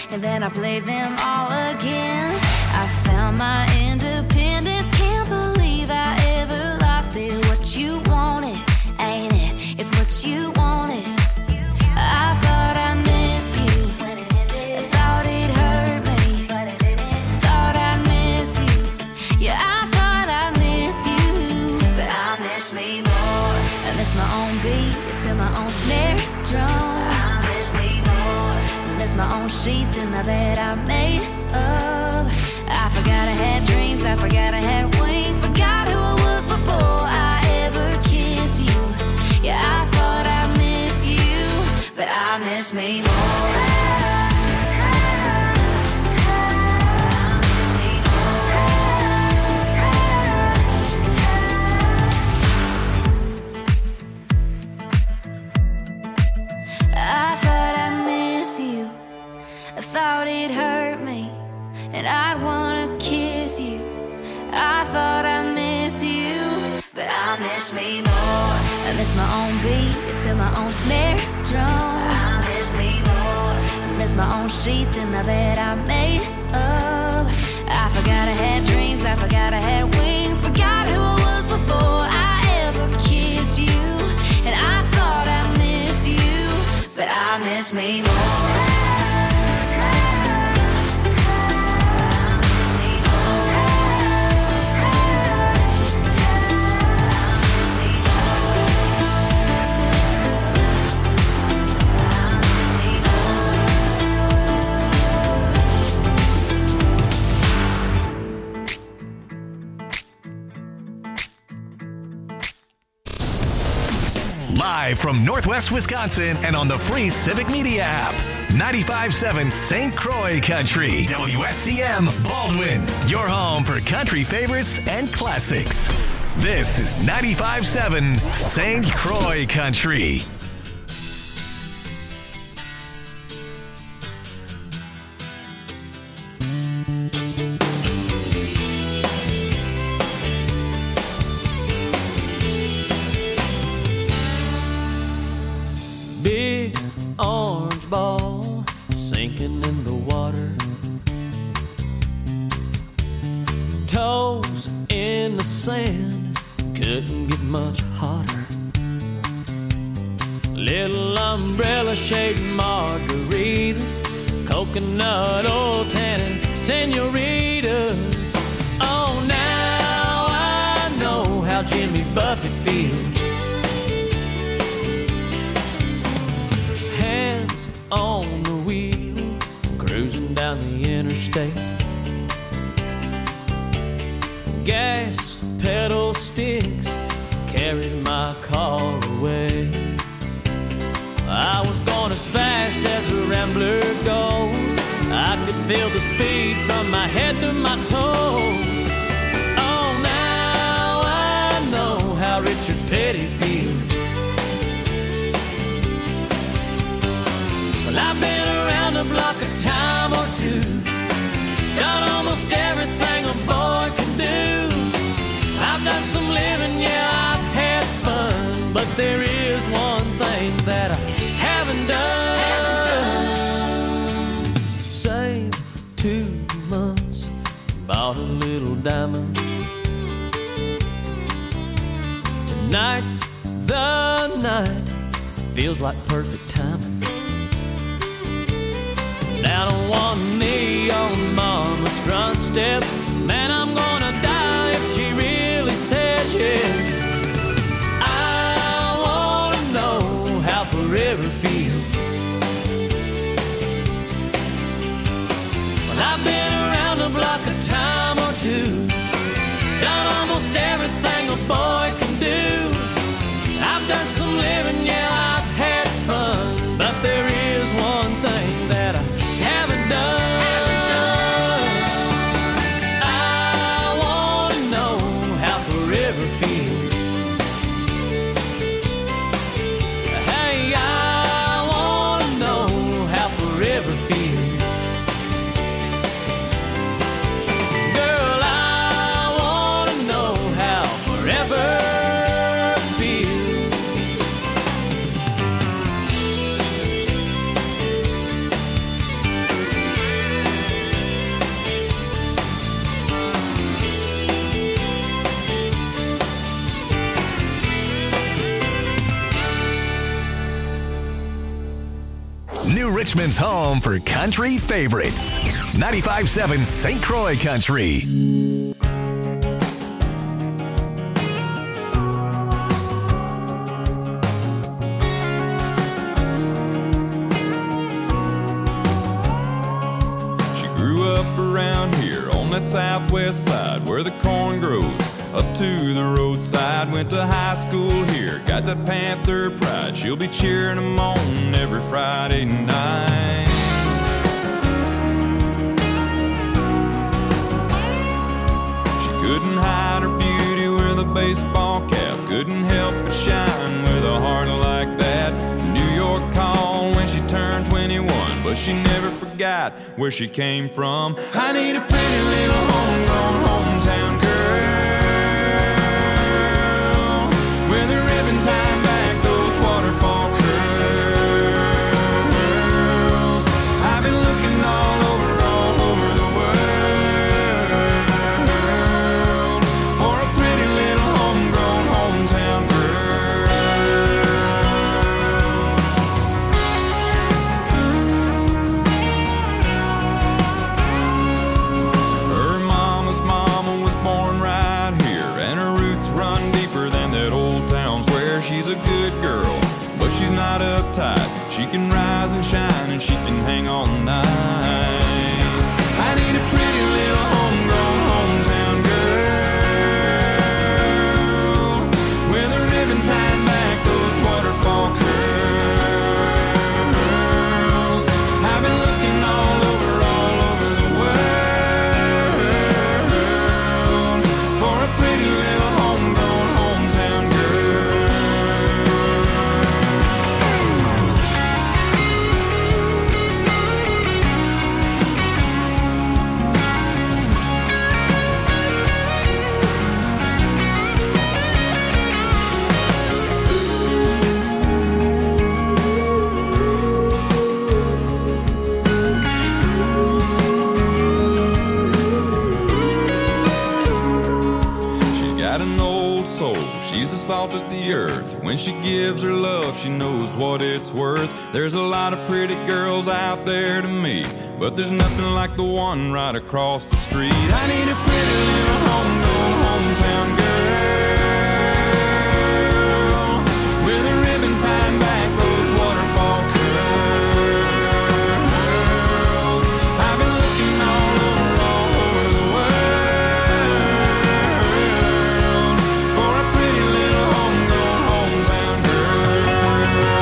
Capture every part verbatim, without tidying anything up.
and then I played them all again. I found my independence, can't believe I ever lost it. What you wanted, ain't it? It's what you wanted. I thought I miss you, I thought it hurt me, thought I miss you. Yeah, I thought I miss you, but I miss me more. I miss my own beat to my own snare drum. I miss me more. I miss my own sheets in the bed I made up. I forgot I had dreams, I forgot I had wings, forgot who I was before I ever kissed you. Yeah, I thought I miss you, but I miss me more. I thought I miss you, I thought it hurt me, and I'd wanna kiss you. I thought I miss you, but I miss me more. I miss my own beat to my own snare drum. I miss me more. I miss my own sheets in the bed I made up. I forgot I had dreams, I forgot I had wings, forgot who I was before I ever kissed you. And I thought I miss you, but I miss me more. Live from Northwest Wisconsin and on the free Civic Media app. ninety-five point seven Saint Croix Country. W S C M Baldwin. Your home for country favorites and classics. This is ninety-five point seven Saint Croix Country. Big orange ball sinking in the water, toes in the sand, couldn't get much hotter. Little umbrella shaped margaritas, coconut oil tannin senoritas. Oh, now I know how Jimmy Buffett feels. Hands on the wheel, cruising down the interstate. Gas pedal sticks, carries my car away. I was going as fast as a rambler goes. I could feel the speed from my head to my toes. Oh, now I know how Richard Petty feels. Well, I've been around the block a time or two, done almost everything a boy can do. I've done some living, yeah, I've had fun, but there is one thing that I haven't done. Haven't done. Saved two months, bought a little diamond. Tonight's the night, feels like perfect timing. Down on one knee on mama's front steps, man, I'm gonna die if she really says yes. I wanna know how forever feels. Well, I've been around the block a time or two, done almost everything a boy can do. I've done some living, yeah, I've had fun, but there is one thing that I haven't done. I wanna know how forever feels. Hey, I wanna know how forever feels. Girl, I wanna know how forever feels. Richmond's home for country favorites. ninety-five point seven Saint Croix Country. She grew up around here on that southwest side where the corn grows up to the roadside. Went to high school here, got that Panther pride. She'll be cheering them on every Friday night. She couldn't hide her beauty with a baseball cap, couldn't help but shine with a heart like that. New York called when she turned twenty-one, but she never forgot where she came from. I need a pretty little homegrown hometown girl, time back those waterfall curls. I've been looking all over, all over the world for a pretty little homegrown hometown girl. Her mama's mama was born right here, and her roots run deeper than that old town square. She's a good girl, but she's not uptight. She can rise and shine, and she can hang all night. I need a pretty little homegrown hometown girl with a ribbon tied back those waterfall curls. I've been looking all over, all over the world for a pretty little homegrown hometown girl. She's the salt of the earth. When she gives her love, she knows what it's worth. There's a lot of pretty girls out there to me, but there's nothing like the one right across the street. I need a pretty little homegrown hometown girl with a ribbon tied back those waterfall curls. I've been looking all over, all over the world for a pretty little homegrown hometown girl.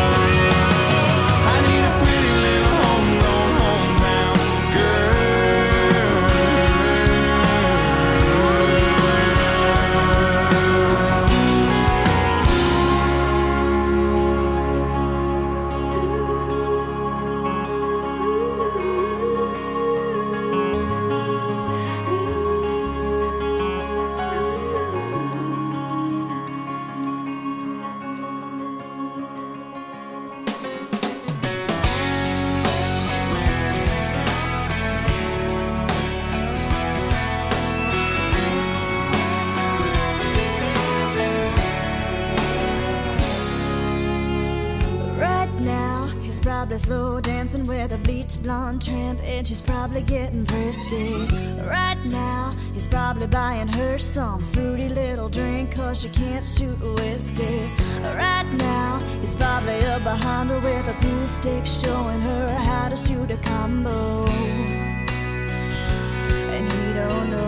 I need a pretty little homegrown hometown Probably slow dancing with a bleach blonde tramp, and she's probably getting thirsty. Right now, he's probably buying her some fruity little drink, cause she can't shoot whiskey. Right now, he's probably up behind her with a pool stick, showing her how to shoot a combo. And he don't know.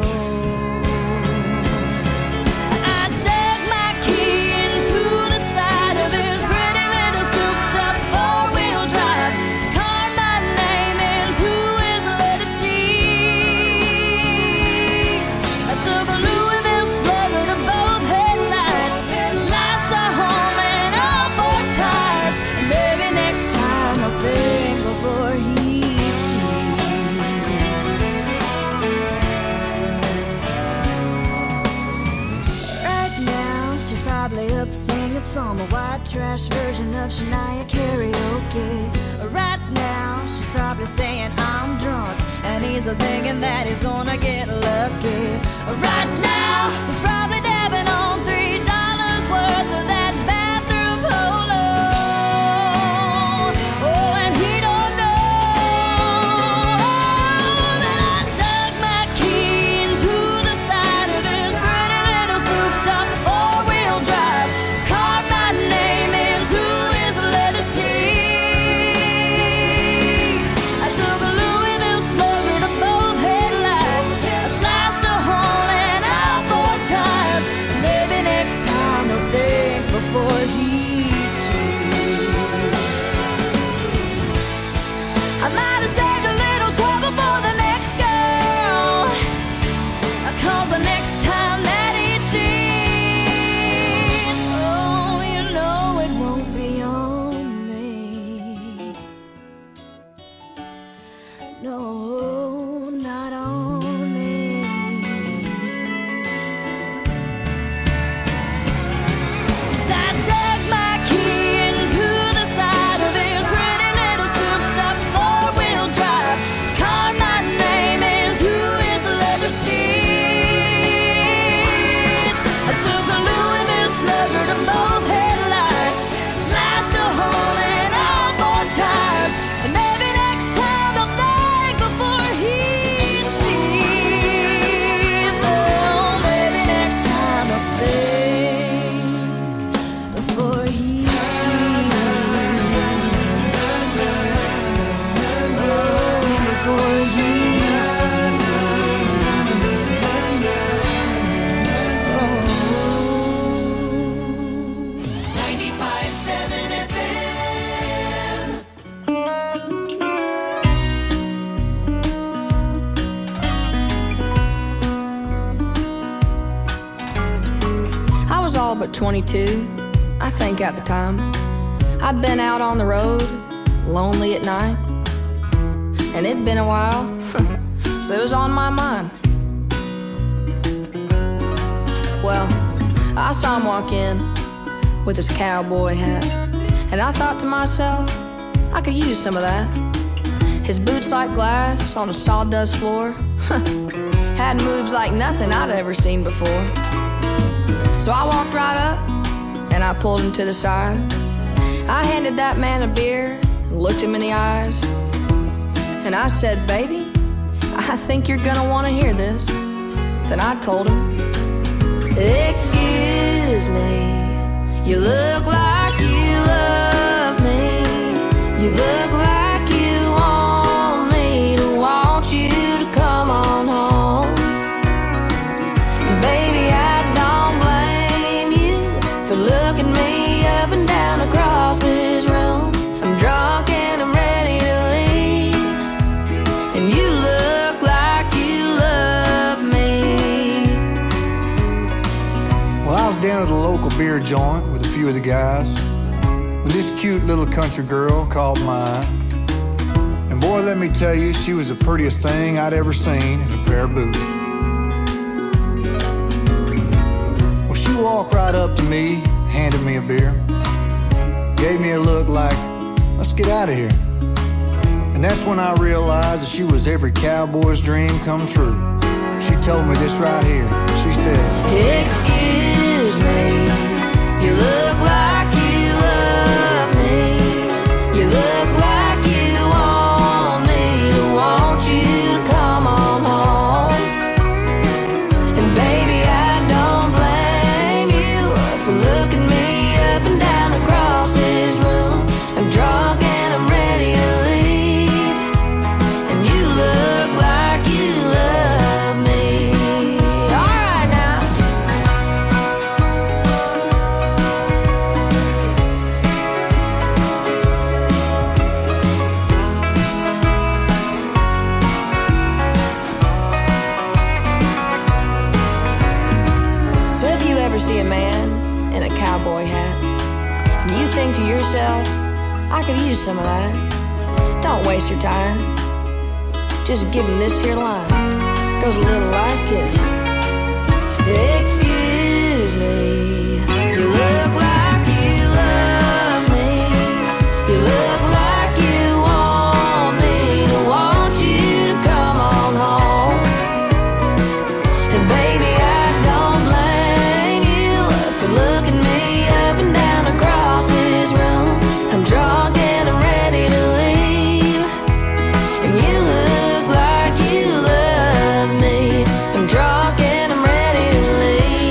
Some white trash version of Shania karaoke. Right now, she's probably saying I'm drunk, and he's thinking that he's gonna get lucky. Right now, he's probably dabbing on three dollars worth of that bathroom polo. Oh, and he don't No, not on me. 'Cause I dug my key into the side of his pretty little souped-up four-wheel drive, carved my name into his leather seats. I took a Louisville slugger to both headlights, slashed a hole in all four tires, and maybe next time I'll think before he cheats. Oh, maybe next time I'll think before he cheats. Oh, before he cheats. ninety-five point seven F M. I was all but twenty-two, I think at the time. I'd been out on the road, lonely at night, and it'd been a while, so it was on my mind. Well, I saw him walk in with his cowboy hat, and I thought to myself, I could use some of that. His boots like glass on a sawdust floor had moves like nothing I'd ever seen before. So I walked right up and I pulled him to the side. I handed that man a beer and looked him in the eyes, and I said, baby, I think you're gonna want to hear this. Then I told him, excuse me, you look like you love me. You look like you want me to want you to come on home. Baby, I don't blame you for looking me up and down across this room. I'm drunk and I'm ready to leave, and you look like you love me. Well, I was down at a local beer joint with a few of the guys, when this cute little country girl caught my eye. And boy, let me tell you, she was the prettiest thing I'd ever seen in a pair of boots. Well, she walked right up to me, handed me a beer, gave me a look like, let's get out of here. And that's when I realized that she was every cowboy's dream come true. She told me this right here. She said, excuse me, you look like you love me. You look like you want me to want you to come on home. And baby, I don't blame you for looking me up and down across this room. I'm drunk and I'm ready to leave, and you look like you love me. All right now. So if you ever see a man in a cowboy hat, and you think to yourself, I could use some of that, don't waste your time. Just give him this here line. Goes a little like this. Excuse me, you look like you love me. You look like you want me to want you to come on home. And baby, I don't blame you for looking me up and down across this room. I'm drunk and I'm ready to leave, and you look like you love me. I'm drunk and I'm ready to leave.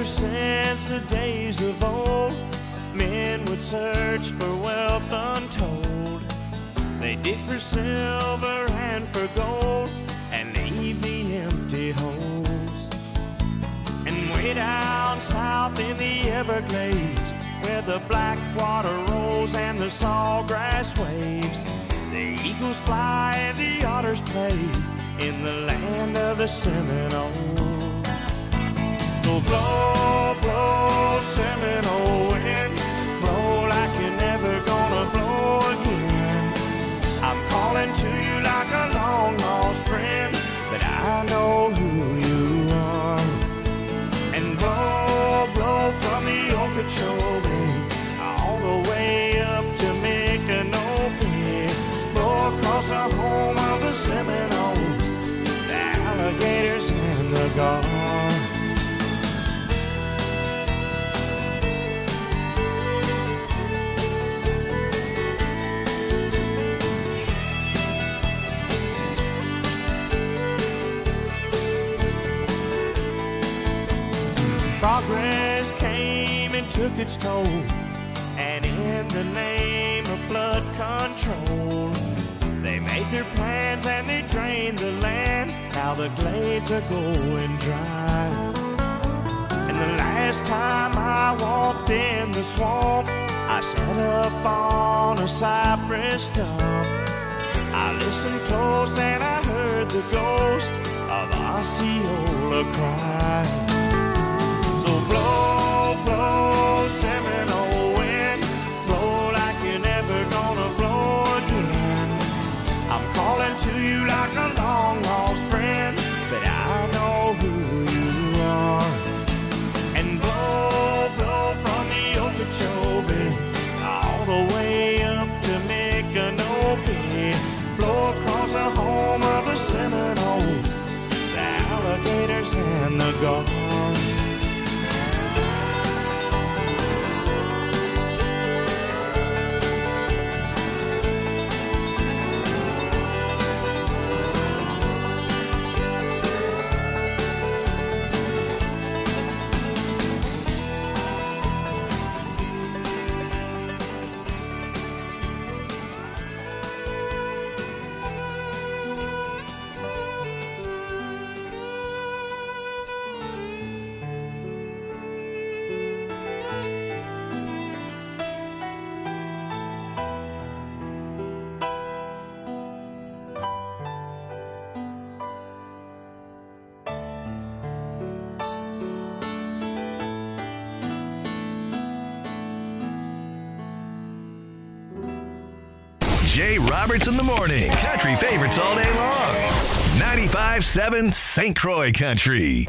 ever since the days of old, men would search for wealth untold. They dig for silver and for gold and leave the empty holes. And way down south in the Everglades, where the black water rolls and the sawgrass waves, the eagles fly and the otters play in the land of the Seminoles. So blow, blow, Seminole wind, blow like you're never gonna blow again. I'm calling to you like a long lost friend, but I know who you are. And blow, blow from the Okeechobee all the way up to Micanopy, blow across the home of the Seminoles, the alligators and the gulls. Progress came and took its toll, and in the name of flood control, they made their plans and they drained the land. Now the glades are going dry. And the last time I walked in the swamp, I sat up on a cypress stump. I listened close and I heard the ghost of Osceola cry. Blow, blow, Seminole wind, blow like you're never gonna blow again. I'm calling to you like a long lost friend, but I know who you are. And blow, blow from the Okeechobee all the way up to Micanopy, blow across the home of the Seminoles, the alligators and the gulls. Jay Roberts in the morning. Country favorites all day long. ninety-five seven Saint Croix Country.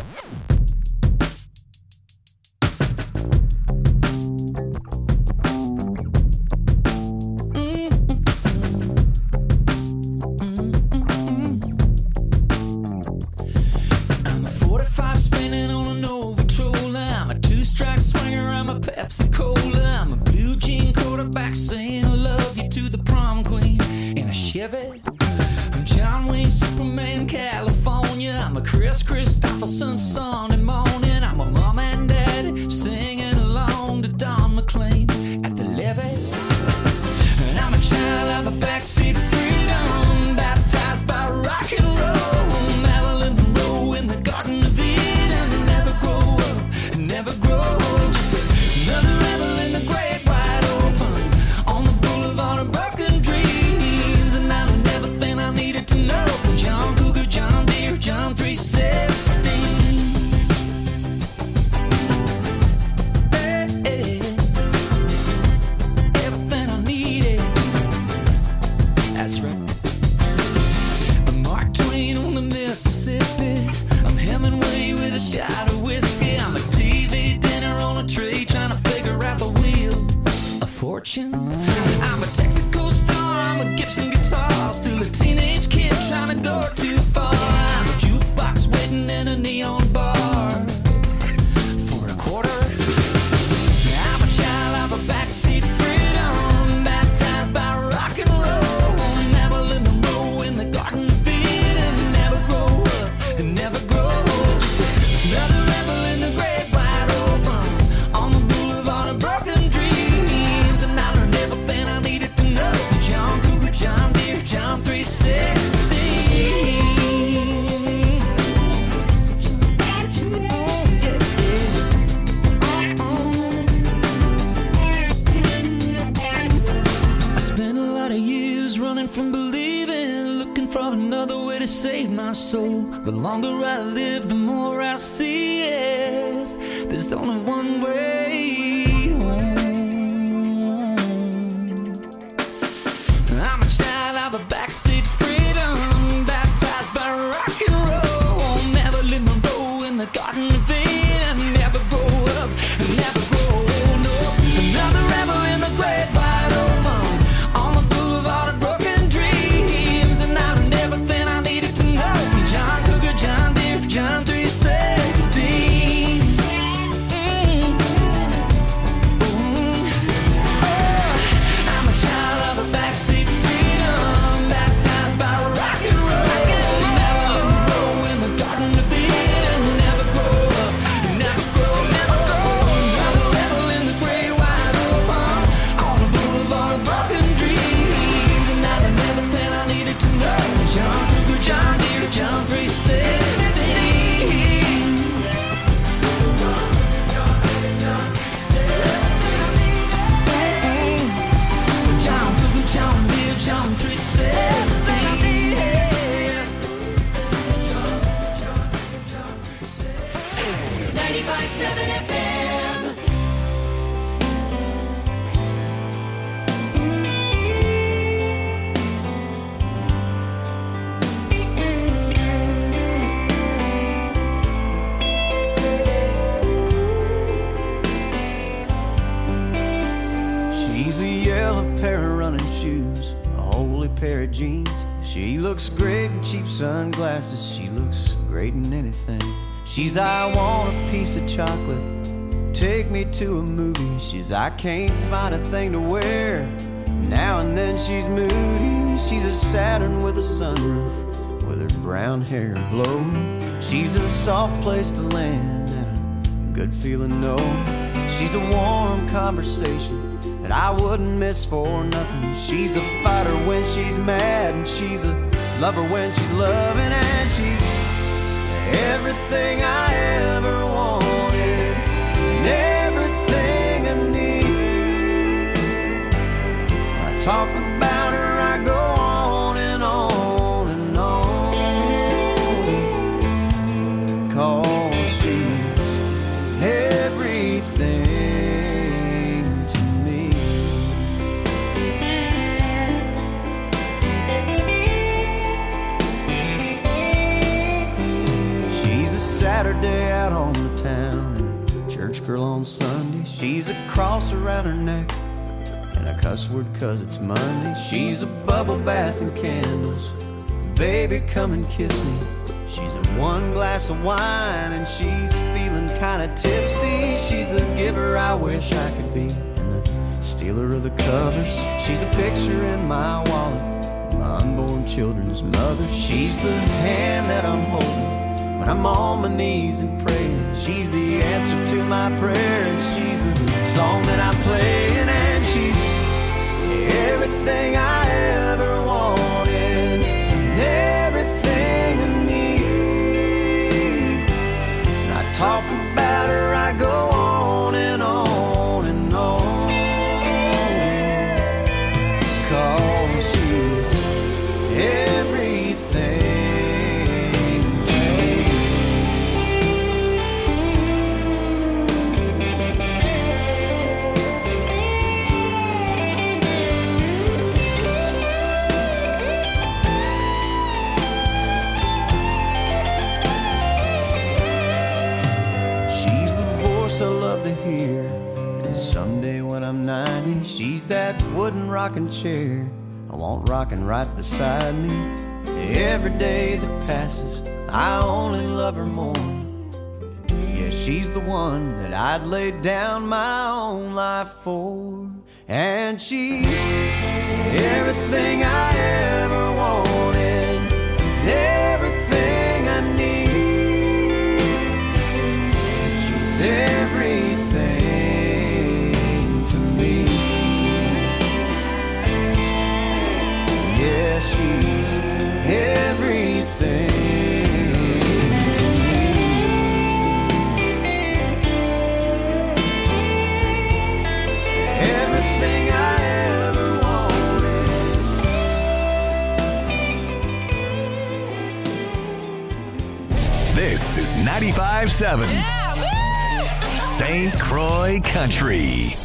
I'm a forty-five spinning on a Nova Troller. I'm a two-strike swinger. I'm a Pepsi Cola. I'm a blue jean quarterback saying I love you to the prom queen in a Chevy. I'm John Wayne, Superman, California. I'm a Chris Christopherson Sunday morning. I'm a mom and dad singing along to Don McLean at the levee. And I'm a child of a backseat freedom, baptized by rock and roll. Marilyn Monroe in the Garden of Eden. Never grow up, never grow old. Just another rebel in the great wide open on the boulevard of broken dreams. And I learned everything I needed to know from John Cougar, John Deere, John three sixteen. Hey, hey. Everything I needed. That's right. I'm Mark Twain on the Mississippi. I'm Hemingway with a shot of whiskey. I'm a T V dinner on a tray trying to figure out the wheel of fortune. I'm a Texaco star. I'm a Gibson guitar. Still a teenage kid trying to go too far. I'm a jukebox waiting in a neon bar for a quarter. I'm a child of a backseat freedom, baptized by rock and roll. Marilyn Monroe in the Garden of Eden. Never grow up, never grow old. Just another rebel in the great wide open my soul. The longer I live, the more I see it. There's only one way home. I'm a child of the backseat freedom, baptized by rock and roll. Marilyn Monroe in the Garden of Eden. Never grow up, never grow old. No, another rebel in the great wide open, on the boulevard of broken dreams. And I learned everything I needed to know from John Cougar, John Deere, John three sixteen. Mm. Mm. Oh, I'm a child of the backseat freedom, baptized by rock and roll. Marilyn Monroe in the Garden of Eden. Never grow up, never grow, never grow. Another rebel in the great wide open, on the boulevard of broken dreams. And I learned everything I needed to know. John Cougar, John Deere, John three sixteen. John Cougar, John Deere, John three sixteen. ninety-five seven F M. She's a yellow pair of running shoes, a holy pair of jeans. She looks great in cheap sunglasses. She looks great in anything. She's I want a piece of chocolate, take me to a movie. She's I can't find a thing to wear, now and then she's moody. She's a Saturn with a sunroof, with her brown hair blowing. She's a soft place to land and a good feeling no. She's a warm conversation that I wouldn't miss for nothing. She's a fighter when she's mad, and she's a lover when she's loving. And she's everything I ever wanted, and everything I need. I talk about her, I go on and on and on, 'cause she's everything to me. She's a Saturday out on the town, and a church girl on Sunday. She's a cross around her neck and a cuss word 'cause it's Monday. She's a bubble bath and candles, baby come and kiss me. She's a one glass of wine and she's feeling kinda tipsy. She's the giver I wish I could be, and the stealer of the covers. She's a picture in my wallet, my unborn children's mother. She's the hand that I'm holding when I'm on my knees and praying. She's the answer to my prayer, and she's the song that I'm playing. And she's everything I ever wanted, and everything I need. And I talk about her, I go on and on and on, 'cause she's everything to me. She's the voice I love to hear, and someday when I'm ninety, she's that wooden rocking chair I want rocking right beside me. Every day that passes, I only love her more. Yeah, she's the one that I'd lay down my own life for. And she's everything I ever wanted, everything I need. She's everything to me. Yeah, she's everything to me. Everything I ever wanted, ninety-five seven Saint Croix Country.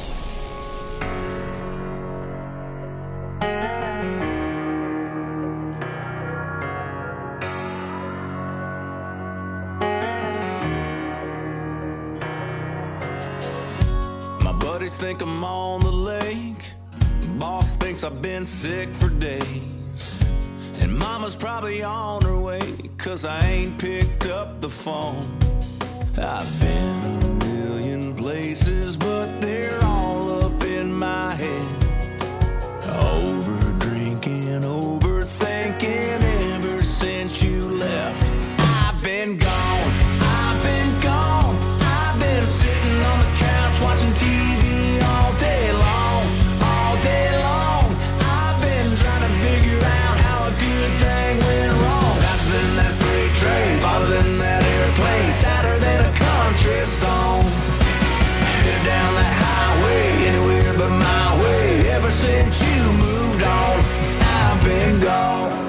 My buddies think I'm on the lake. Boss thinks I've been sick for days. And mama's probably on her way, cause I ain't picked up the phone. I've been a million places, but they're all up in my head. Over drinking, overthinking ever since you left. I've been gone, I've been gone. I've been sitting on the couch watching T V all day long, all day long. I've been trying to figure out how a good thing went wrong. Faster than that freight train, farther than that airplane, sadder than a country song. Headed down that highway, anywhere but my way. Ever since you moved on, I've been gone.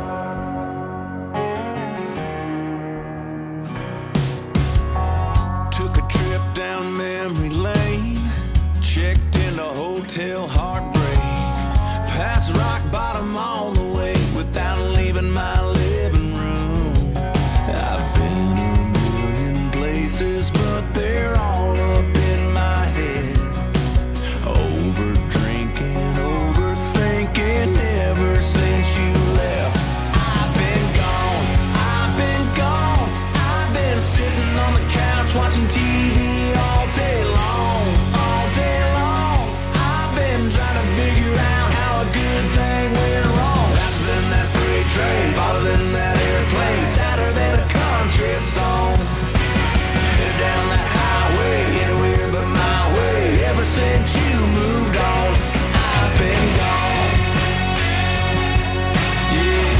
Took a trip down memory lane, checked into Hotel Heartbreak, past rock bottom on the way without leaving my living room. I've been a million places, but they're all up in my head. Over drinking, overthinking ever since you left. I've been gone, I've been gone. I've been sitting on the couch watching T V all day long, all day long. I've been trying to figure out how a good thing went wrong. Faster than that freight train, farther than that airplane, sadder than a country song. Headed down that highway, anywhere but my way. Ever since you moved on, I've been gone. Yeah,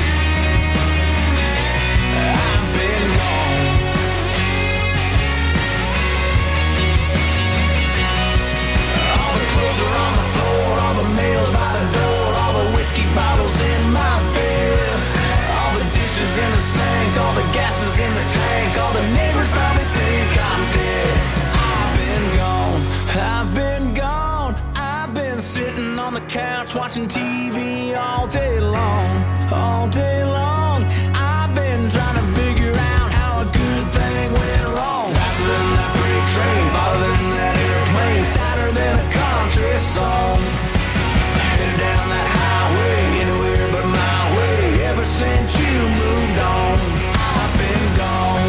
I've been gone. All the clothes are on the floor, all the mail's by the door, all the whiskey bottles in my bed, all the dishes in the sink, all the gases in the tank, all the neighbors probably think I'm dead. I've been gone, I've been gone. I've been sitting on the couch watching T V all day long, all day long. I've been trying to figure out how a good thing went wrong. Faster than that freight train, farther than that airplane, sadder than a country song. Headed down that highway, anywhere but my way. Ever since you moved on, I've been gone.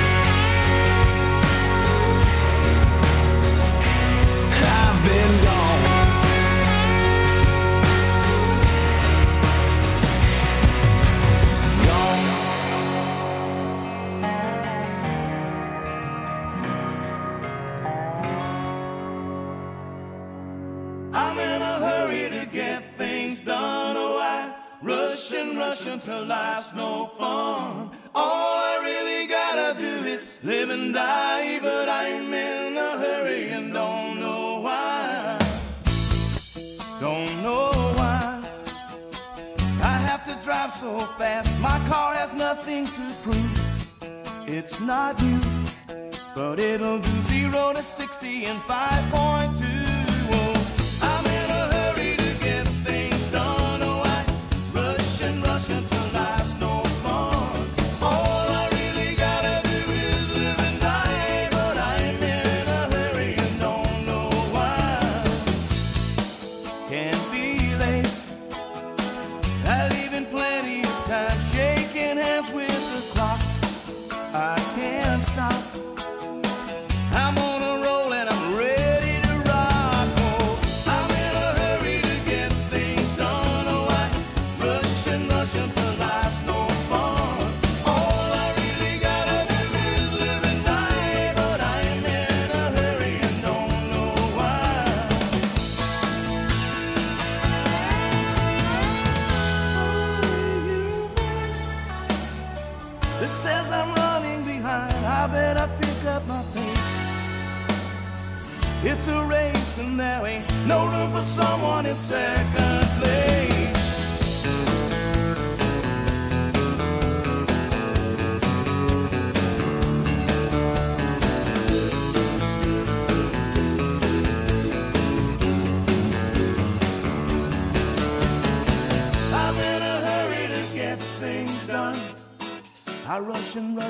I've been gone. Gone. I'm in a hurry to get things done. Oh, I rush and rush until life's no fun. All I really gotta do is live and die, but I'm in a hurry and don't know why. Don't know why I have to drive so fast. My car has nothing to prove. It's not new, but it'll do zero to sixty in five point two. I'm in a hurry to get things done. Oh, I rush and rush until life's no fun. All I really gotta do is live and die, but I'm in a hurry and don't know why. Can't be late, I leave in plenty of time, shaking hands with the clock. I can't stop, I'm on a roll and I'm ready to rock. Oh, I'm in a hurry to get things done. Oh, I rush and rush until life's no fun. All I really gotta do is live and die, but I'm in a hurry and don't know why. It says I'm running behind, I better pick up my pace. It's a race and there ain't no room for someone in second place.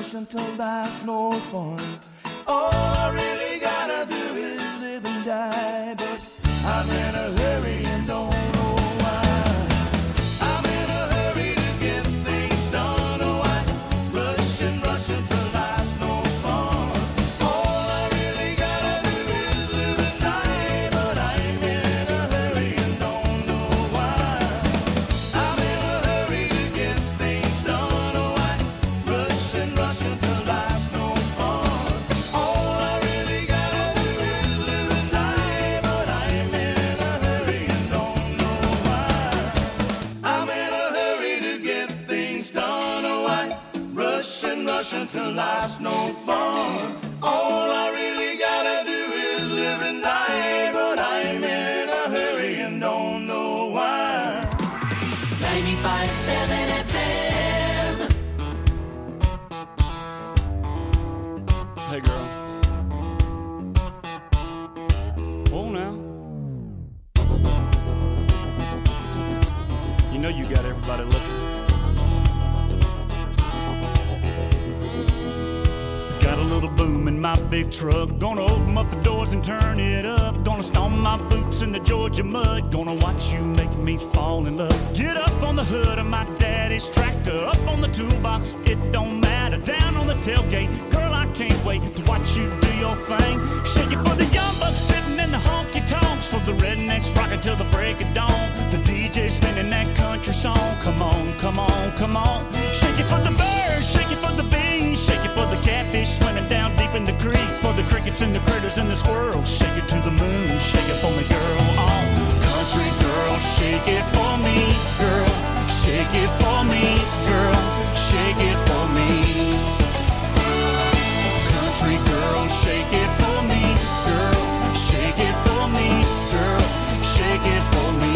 rushing till there's no fun. All I really gotta do is live and die, but I'm in a hurry and don't know why. I'm in a hurry to get things done. Oh, I rush and rush until there's no fun. All I really gotta do is live and die, but I'm in a hurry and don't know why. I'm in a hurry to get things done. Oh, I rush and rush until there's no fun. All I really gotta do is live and die, but I'm in a hurry and don't know why. I'm in a hurry to get things done. Oh, I rush and rush until life's no fun. All I really gotta do is live and die, but I'm in a hurry and don't know why. ninety-five point seven F M. Hey, girl. Oh, now. You know you got everybody looking. Got a little boom in my big truck. Gonna open up the doors and turn it up. Gonna stomp my boots in the Georgia mud. Gonna watch you make me fall in love. Get up on the hood of my daddy's tractor. Up on the toolbox, it don't matter. Down on the tailgate, girl, I can't wait to watch you do your thing. Shake it for the young bucks sitting in the honky tonks. For the rednecks rocking till the break of dawn. The D J spinning that country song. Come on, come on, come on. Shake it for the birds, shake it for the bees. Shake it for the catfish swimming down deep in the creek. For the crickets and the critters and the squirrels. Shake it to the moon, shake it for me, girl. Oh, country girl, shake it for me, girl. Shake it for me, girl. Shake it for me. Country girl, shake it for me, girl. Shake it for me, girl. Shake it for me.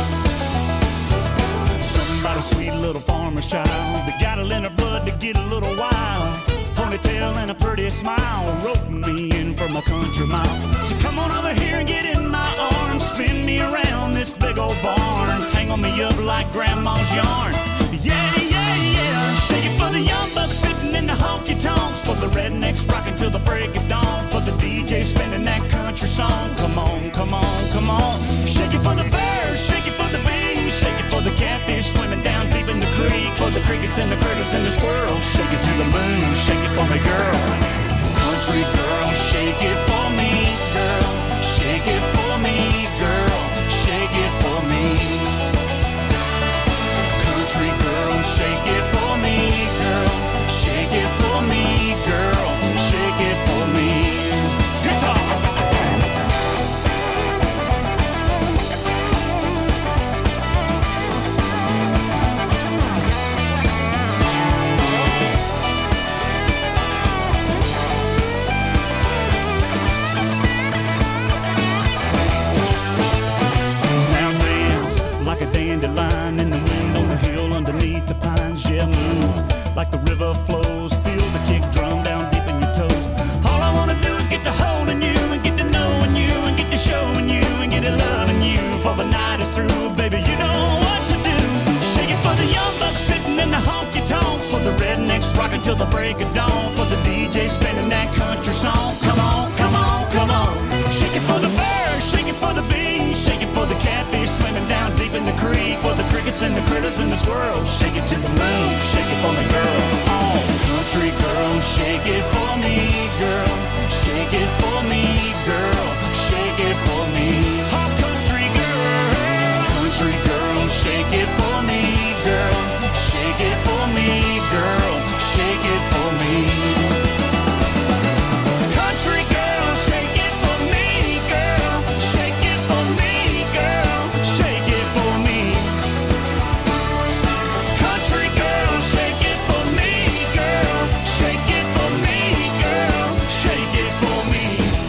Somebody sweet little farmer's child that got it in her blood to get a little wild. Ponytail and a pretty smile, roping me in from a country mile. So come on over here and get in my arms, spin me around this big old barn, tangle me up like grandma's yarn. Yeah, yeah, yeah. Shake it for the young bucks sitting in the honky tonks. For the rednecks rocking till the break of dawn. For the D J spinning that country song. Come on, come on, come on. Shake it for the birds, shake it for the bees. Shake it for the catfish swimming down deep in the creek. For the crickets and the critters and the squirrels. Shake it to the moon, shake it for me, girl. Country girl, shake it for me, girl. Shake it for me, girl. Shake it for me. Country girl, shake it for me, girl. Shake it for me, girl. Shake it for me. Guitar. Like a dandelion in the wind on the hill underneath the pines. Yeah, move like the river flows. Feel the kick drum down deep in your toes. All I wanna do is get to holding you and get to knowing you and get to showing you and get to loving you. For the night is through, baby, you know what to do. Shake it for the young bucks sitting in the honky tonks. For the rednecks rocking till the break of dawn. For the D J spinning that country song. Come on, come on, come on. Shake it for the birds, shake it for the bees. Shake it for the catfish swimming down deep in the creek. For the crickets and the critters and the squirrels. Shake it to the moon, shake it for me, girl. Oh, country girl, shake it for me, girl. Shake it for me, girl. Shake it for me. Oh, country girl, country girl, shake it for me, girl. Shake it for me, girl. Shake it for me. Country girl, shake it for me, girl. Shake it for me, girl. Shake it for me. Country girl, shake it for me, girl. Shake it for me, girl. Shake it for me.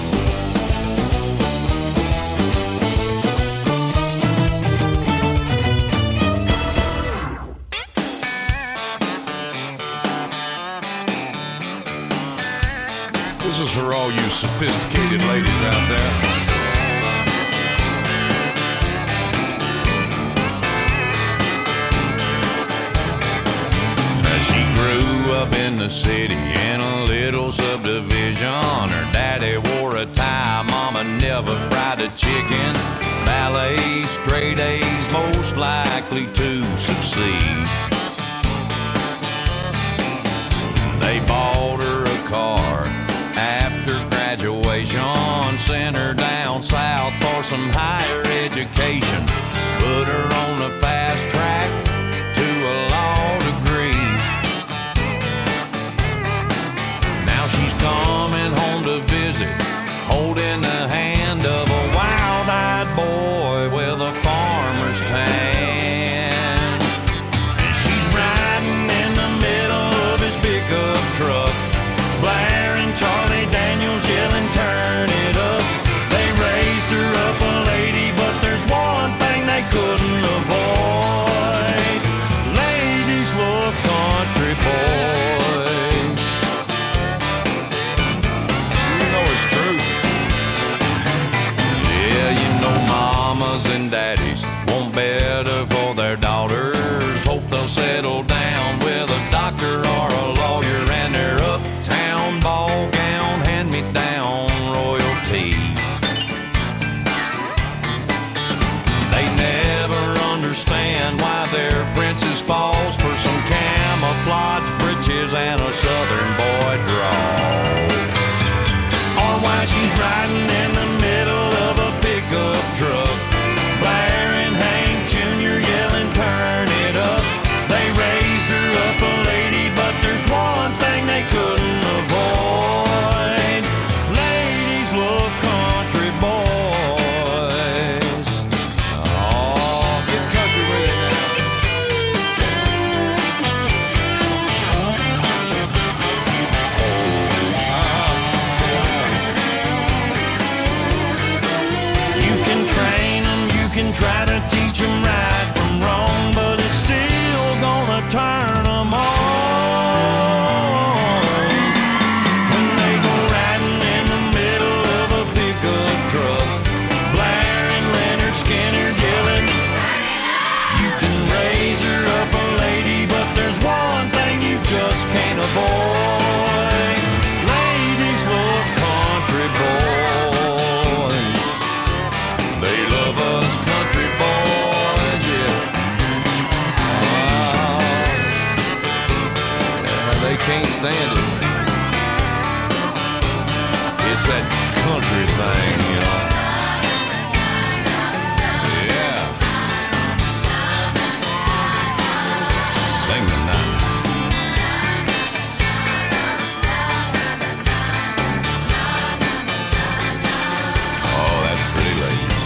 This is for all you sophisticated ladies out there. She grew up in the the city in a little subdivision. Her daddy wore a tie, mama never fried a chicken. Ballet, straight A's, most likely to succeed. They bought her a car after graduation, sent her down south for some higher education, put her on the fast track to a law degree. Now she's coming home to visit, holding the hand of a wild-eyed boy with a farmer's tan. And she's riding in the middle of his pickup truck, blaring Charlie Daniels, yelling, turn it up. They raised her up a lady, but there's one thing they couldn't avoid. Ladies love country boys. You know it's true. Yeah, you know mamas and daddies want better for their daughters. Hope they'll settle down with a doctor or a lawyer, and their uptown ball gown hand-me-down royalty. They never understand why their princess falls for some camouflage breeches and a southern boy drawl, or why she's riding in the middle of a pickup truck, blaring Hank Junior, yelling, turn it up. They raised her up a lady, but there's one thing they couldn't avoid. Ladies love country boys. Oh, get country with it now. You can train them, you can try to teach them right from wrong, but it's still gonna turn them on. When they go riding in the middle of a pickup truck, blaring Leonard Skinner, yelling, you can raise her up a lady, but there's one thing you just can't avoid. Ladies love country boys. They love us country boys, yeah. Oh, yeah, they can't stand it. It's that country thing, you know. Yeah. Sing the night. Oh, that's pretty, ladies.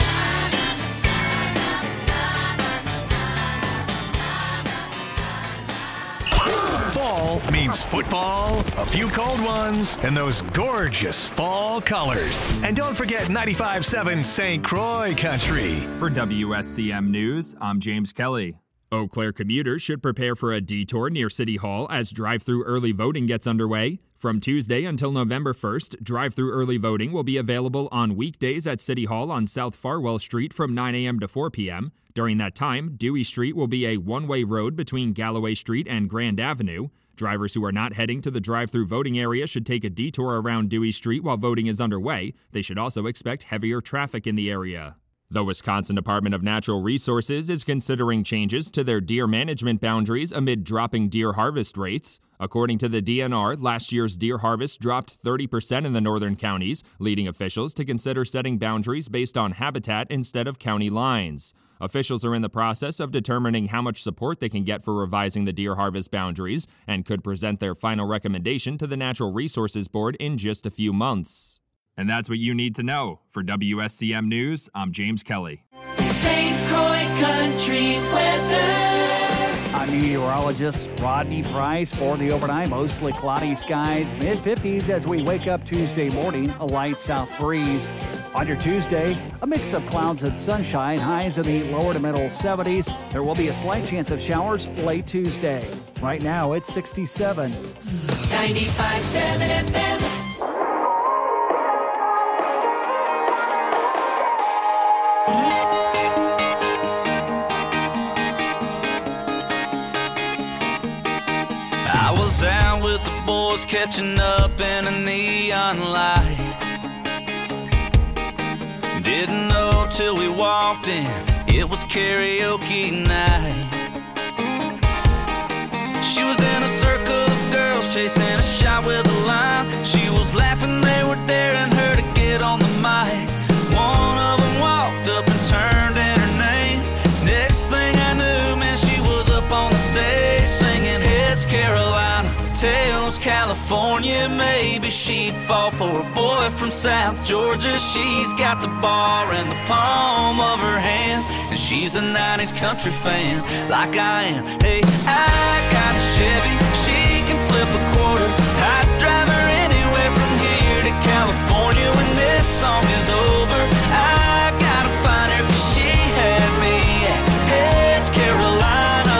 Fall means football, a few cold ones, and those gorgeous fall colors. And don't forget ninety-five point seven Saint Croix Country. For W S C M News, I'm James Kelly. Eau Claire commuters should prepare for a detour near City Hall as drive-through early voting gets underway. From Tuesday until November first, drive-through early voting will be available on weekdays at City Hall on South Farwell Street from nine a.m. to four p.m. During that time, Dewey Street will be a one-way road between Galloway Street and Grand Avenue. Drivers who are not heading to the drive-through voting area should take a detour around Dewey Street while voting is underway. They should also expect heavier traffic in the area. The Wisconsin Department of Natural Resources is considering changes to their deer management boundaries amid dropping deer harvest rates. According to the D N R, last year's deer harvest dropped thirty percent in the northern counties, leading officials to consider setting boundaries based on habitat instead of county lines. Officials are in the process of determining how much support they can get for revising the deer harvest boundaries and could present their final recommendation to the Natural Resources Board in just a few months. And that's what you need to know. For W S C M News, I'm James Kelly. Saint Croix Country weather. I'm meteorologist Rodney Price for the overnight. Mostly cloudy skies, mid fifties as we wake up Tuesday morning, a light south breeze. On your Tuesday, a mix of clouds and sunshine, highs in the lower to middle seventies. There will be a slight chance of showers late Tuesday. Right now, it's sixty-seven. ninety-five point seven F M. I was out with catching up in a neon light. Didn't know till we walked in, it was karaoke night. She was in a circle of girls chasing a shot with a line. She was laughing, they were daring her to get on the mic. One of them walked up and turned in her name. Next thing I knew, man, she was up on the stage singing Heads Carolina, Tails California. Maybe she'd fall for a boy from South Georgia. She's got the bar in the palm of her hand, and she's a nineties country fan like I am. Hey, I got a Chevy, she can flip a quarter. I'd drive her anywhere from here to California. When this song is over, I gotta find her, cause she had me at Heads Carolina.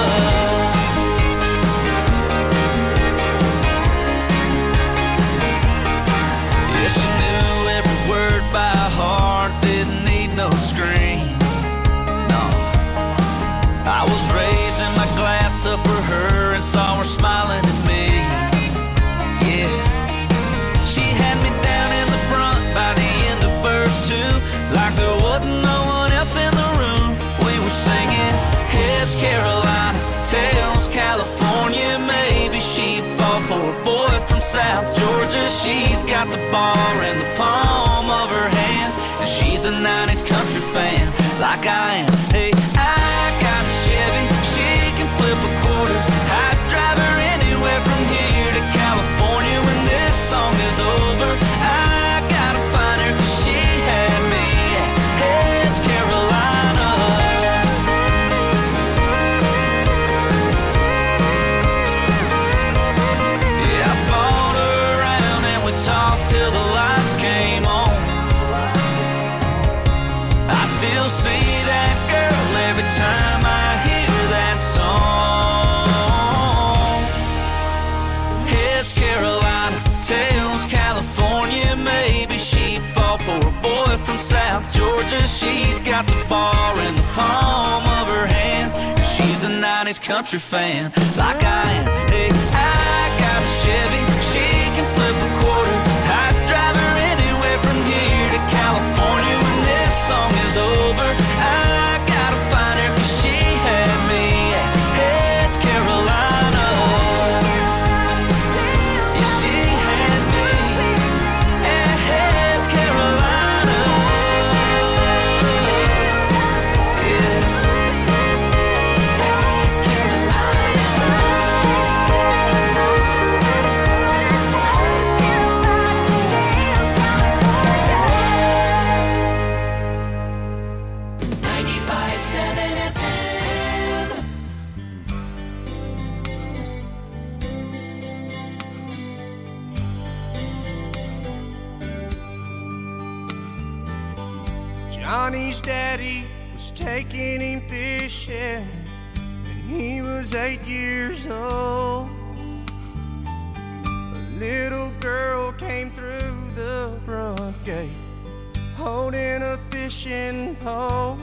Yeah, she knew every word by heart, didn't need no screen. No, I was raising my glass up for her and saw her smiling at me. Yeah, she had me down in the front by the end of verse two, like there wasn't no one else in the room. We were singing Heads Carolina, Tails California. Maybe she'd fall for a boy from South Georgia. She's got the bar in the palm of her hand, and she's a nineties country fan like I am. Hey, I got a Chevy, she can flip a quarter. I'd drive her anywhere from here to California. When this song is over, I gotta find her, cause she had me at Heads Carolina. Yeah, I bought her around and we talked till the lights came on. I still see that girl every time I hear that song. Heads Carolina, Tails California. Maybe she'd fall for a boy from South Georgia. She's got the bar in the palm of her hand, and she's a nineties country fan like I am. Hey, I got a Chevy, she can flip a quarter. I'd drive her anywhere from here to California. When this song is over, I gotta find her, cause she had me at Heads Carolina. Yeah, she had me at Heads Carolina. Yeah. Heads ninety-five seven F M. Johnny's daddy was taking him fishing when he was eight years old. A little girl came through the front gate holding a fishing pole.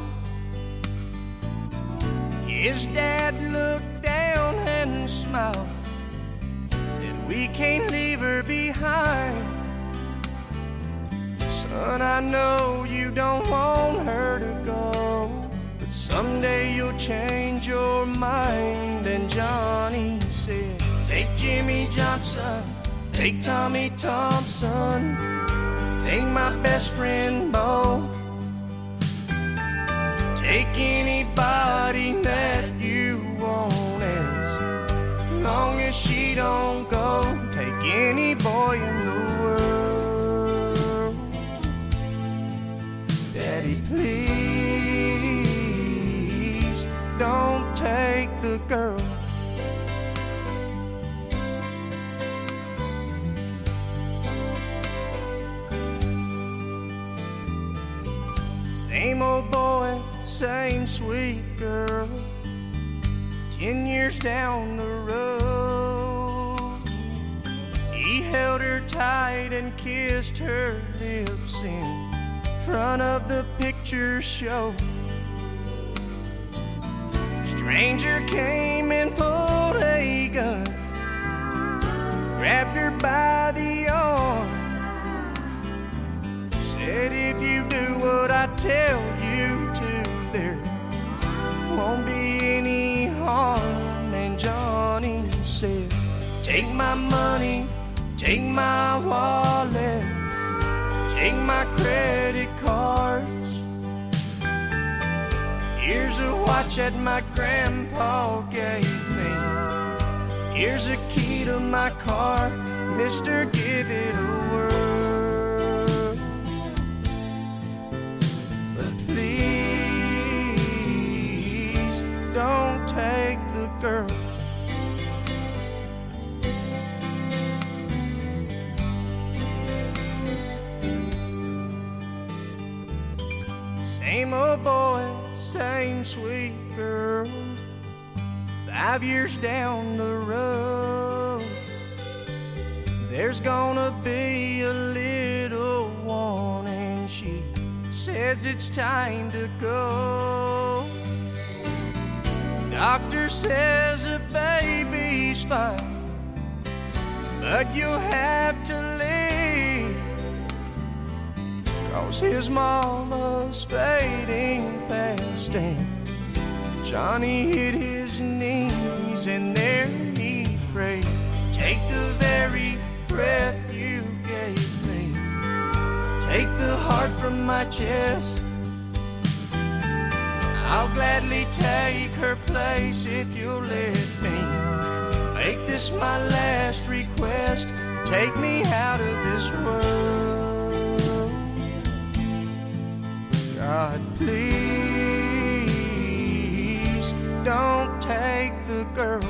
His dad looked down and smiled, said, "We can't leave her behind. Son, I know you don't want her to go, but someday you'll change your mind." And Johnny said, "Take Jimmy Johnson, take Tommy Thompson, take my best friend Bo, take anybody that you want, as long as she don't go. Take any boy in the world. Daddy, please don't take the girl." Same old boy, same sweet girl. Ten years down the road, he held her tight and kissed her lips in front of the picture show. Stranger came and pulled a gun, grabbed her by the arm, said, if you do what I tell you to, there won't be any harm. And Johnny said, take my money, take my wallet, take my credit cards. Here's a watch that my grandpa gave me. Here's a key to my car, mister, give it a whirl. But please don't take the girl. Same old boy, same sweet girl. Five years down the road, there's gonna be a little one, and she says it's time to go. Doctor says the baby's fine, but you'll have to leave, 'cause his mama's fading fast. And Johnny hit his knees and there he prayed, take the very breath you gave me, take the heart from my chest. I'll gladly take her place if you'll let me make this my last request. Take me out of this world. God, please don't take the girl.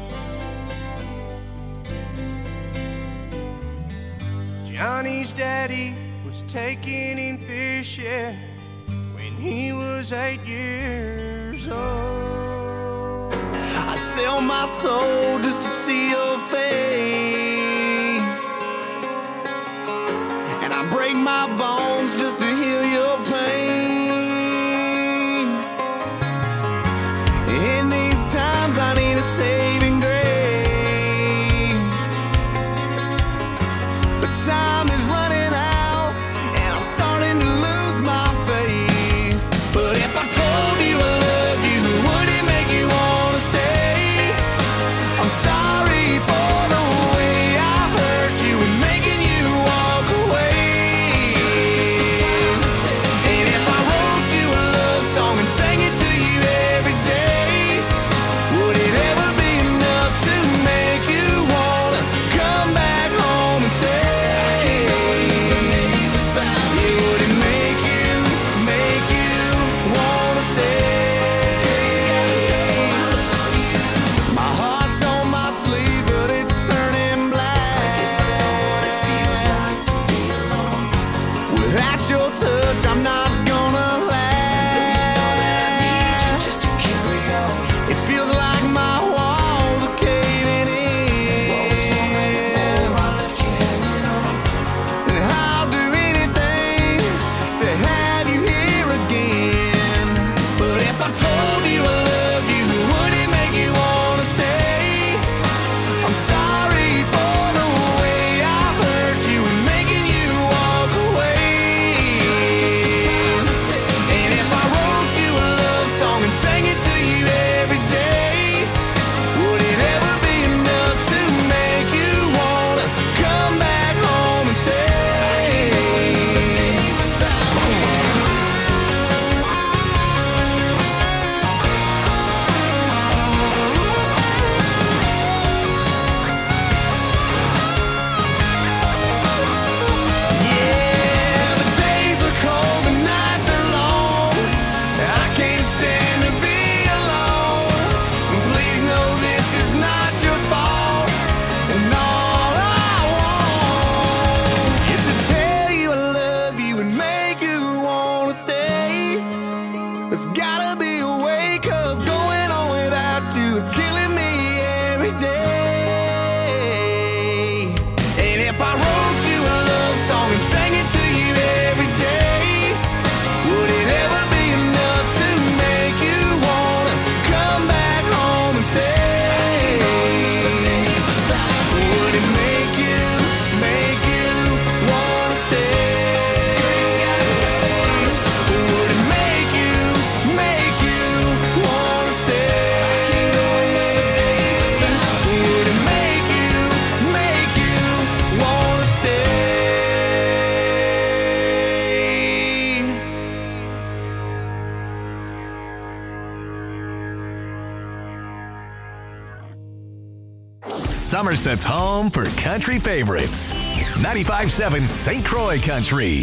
Johnny's daddy was taking him fishing when he was eight years old. I'd sell my soul just to see your face, and I break my bones just to heal your pain. In these times I need a saving grace, but time is running out and I'm starting to lose my faith. But if I told you I loved you, would it make you wanna stay? I'm sorry for the way I hurt you and making you walk away. And if I wrote you a love song and sang it to you every day, would it ever be enough to make you wanna come back home and stay? Would it make you, make you wanna stay? My heart's on my sleeve, but it's turning black. Without your touch, I'm not gonna last. It feels like my walls are caving in, and I'll do anything to have you here again. But if I told you I loved you, would it make you wanna stay? I'm sorry for the way I hurt you and making you walk away. And if I wrote you a love song and sang it to you every day, would it ever be enough to make you wanna come back home and stay? Yeah, the days are cold, the nights are long, and I can't stand to be alone. And please know this is not your fault, and all I want is to tell you I love you and make you wanna stay. There's gotta be a way, 'cause going on without you is killing me every day. And if I wrote you a love song and sang it to you every day, would it ever be enough to make you wanna come back home and stay? Would it make Somerset's home for country favorites. ninety-five point seven Saint Croix Country.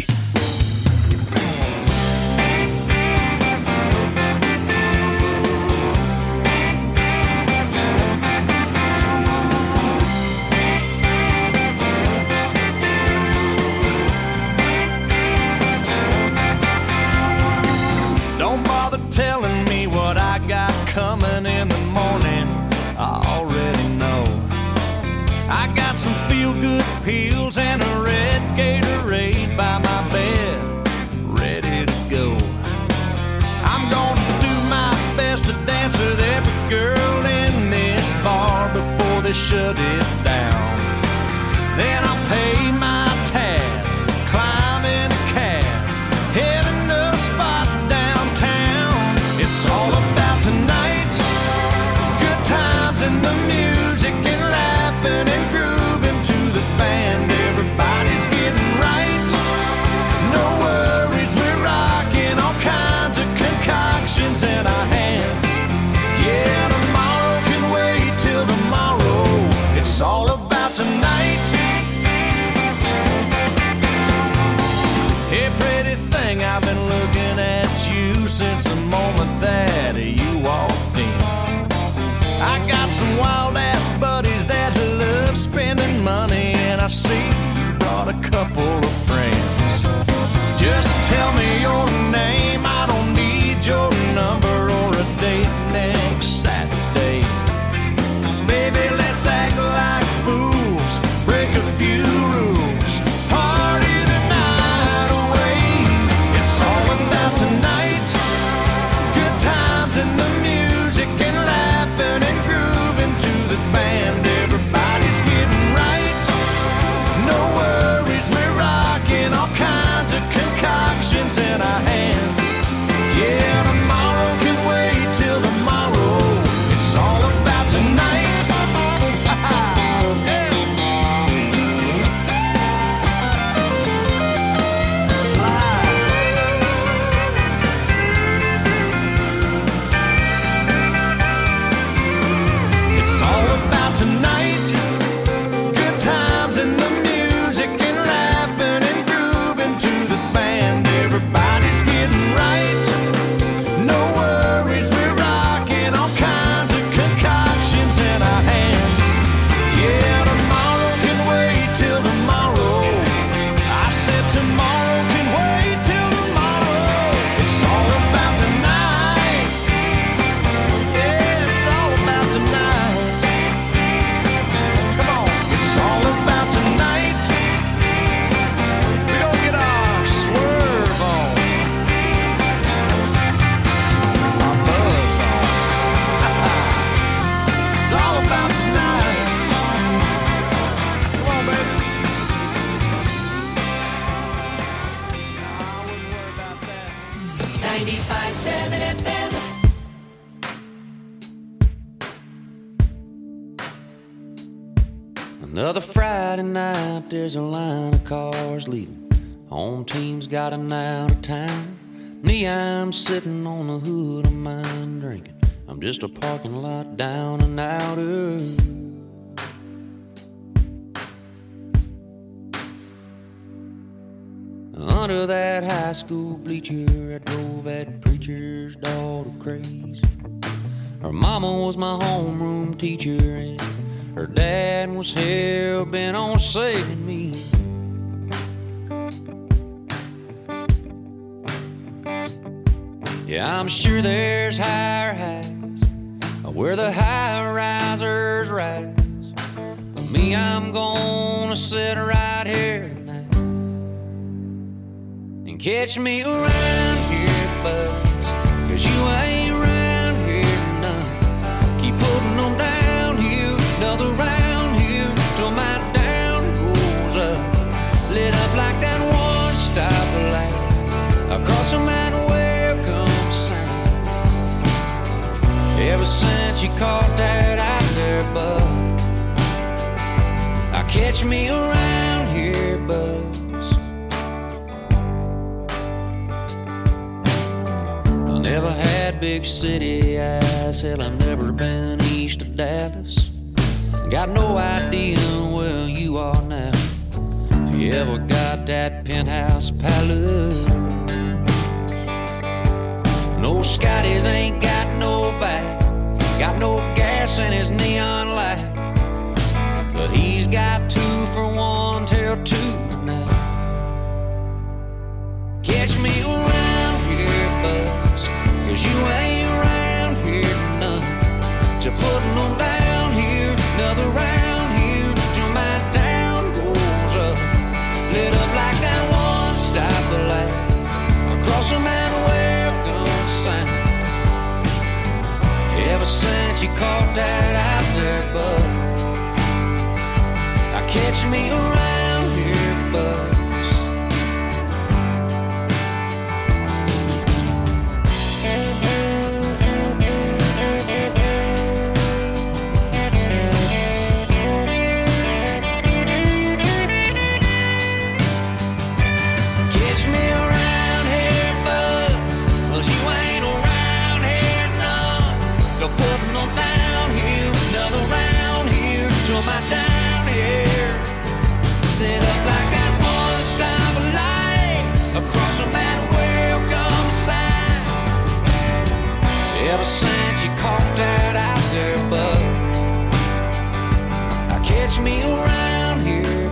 Don't bother telling me what I got coming in the morning. I already know. I got some feel-good pills and a red Gatorade by my bed, ready to go. I'm gonna do my best to dance with every girl in this bar before they shut it down. Then I'll pay my tab, climb in a cab, heading to a spot downtown. It's all about tonight, good times and the music and laughing and grooving to the band. Everybody's getting right, no worries, we're rocking all kinds of concoctions in our hands. Yeah, tomorrow can wait till tomorrow. It's all about tonight. Hey, pretty thing, I've been looking at you since the moment that you walked in. I got some wild-ass buddies that love spending money, and I see you brought a couple of friends. Just tell me your name, I don't need your number or a date next Saturday. Baby, let's act like fools, break a few rules, party the night away. It's all about tonight, good times and the music and laughing and grooving to the band. Everybody's getting right, no worries, we're rocking all kinds of concoctions in our hands. Yeah, tomorrow can wait till tomorrow. It's all about tonight. It's all about tonight, good times and the music and laughing and grooving to the band. Everybody's getting right, no worries, we're rocking all kinds of concoctions in our hands. Yeah, tomorrow can wait till tomorrow. I said tomorrow can wait till tomorrow. It's all about tonight. Yeah, it's all about tonight. Come on, it's all about tonight. We gonna get our swerve on, our buzz on. It's all about tonight. Come on, baby. ninety-five point seven F M. Another Friday night, there's a line of cars leaving. Home team's got an out of town. Me, I'm sitting on the hood of mine drinking. I'm just a parking lot down and outer. Under that high school bleacher, I drove that preacher's daughter crazy. Her mama was my homeroom teacher, and her dad was hell-bent on saving me. Yeah, I'm sure there's higher heights where the high-risers rise. But me, I'm gonna sit right here tonight and catch me around here, buzz, 'cause you ain't around here none. Keep putting them downhill, another round here till my down goes up, lit up like that one stoplight across from that welcome sign. Ever since you caught that out there, bud, I catch me around here, buzz. I never had big city eyes, hell, I've never been east of Dallas. Got no idea where you are now. If you ever got that penthouse palace. No, Scotty's ain't got no back, got no gas in his neon light, but he's got two for one till two tonight. Catch me around here, buzz, cause you ain't around here none. So putting them down here, another round here, till my town goes up. Lit up like that one stoplight across the mountain, welcome sign. Ever since you caught that out there, bud, I catch me around here, buzz. Putting them down here, another round here, till my down here. Set up like that one stop light across from that welcome sign. Ever since you caught that out there, bud, I catch me around here,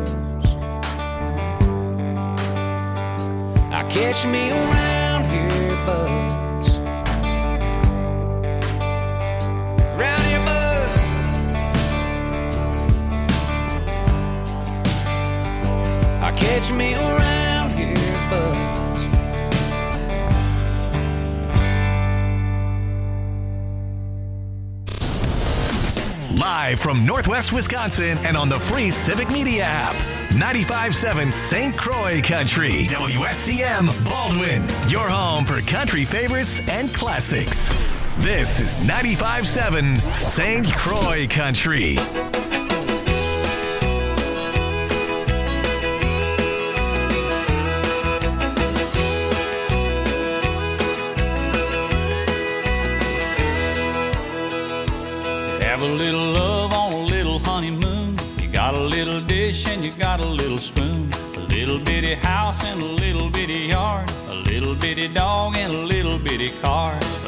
buzz. I catch me around here, buzz. Catch me around here, buzz. Live from Northwest Wisconsin and on the free Civic Media app. ninety-five point seven Saint Croix Country. W S C M Baldwin. Your home for country favorites and classics. This is ninety-five point seven Saint Croix Country. Have a little love on a little honeymoon. You got a little dish and you got a little spoon. A little bitty house and a little bitty yard. A little bitty dog and a little bitty car.